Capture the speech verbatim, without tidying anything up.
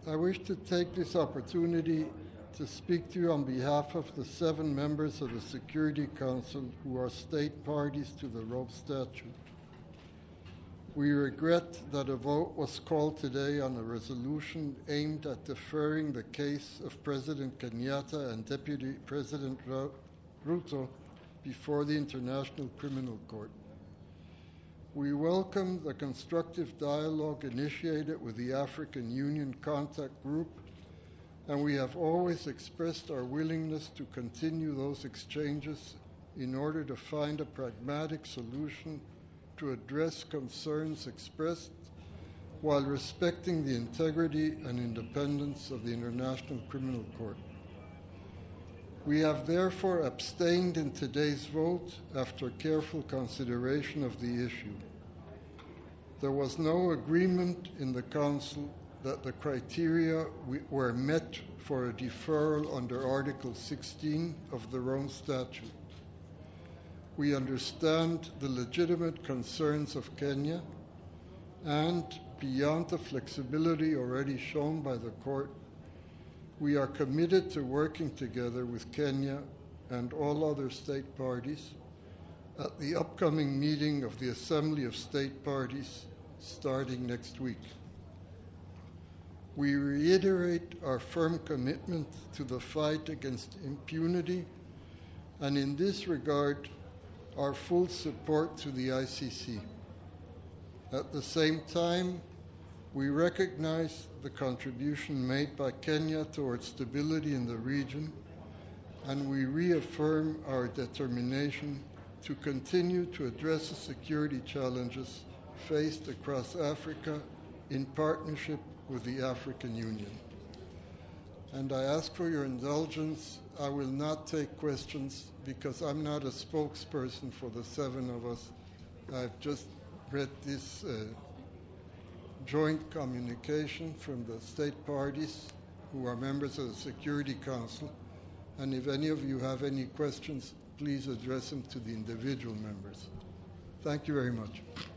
I wish to take this opportunity to speak to you on behalf of the seven members of the Security Council who are state parties to the Rome Statute. We regret that a vote was called today on a resolution aimed at deferring the case of President Kenyatta and Deputy President Ruto before the International Criminal Court. We welcome the constructive dialogue initiated with the African Union Contact Group, and we have always expressed our willingness to continue those exchanges in order to find a pragmatic solution to address concerns expressed while respecting the integrity and independence of the International Criminal Court. We have therefore abstained in today's vote after careful consideration of the issue. There was no agreement in the Council that the criteria were met for a deferral under Article sixteen of the Rome Statute. We understand the legitimate concerns of Kenya, and beyond the flexibility already shown by the Court, we are committed to working together with Kenya and all other state parties at the upcoming meeting of the Assembly of State Parties starting next week. We reiterate our firm commitment to the fight against impunity, and in this regard, our full support to the I C C. At the same time, we recognize the contribution made by Kenya towards stability in the region, and we reaffirm our determination to continue to address the security challenges faced across Africa in partnership with the African Union. And I ask for your indulgence. I will not take questions because I'm not a spokesperson for the seven of us. I've just read this uh, joint communication from the state parties who are members of the Security Council, and if any of you have any questions, please address them to the individual members. Thank you very much.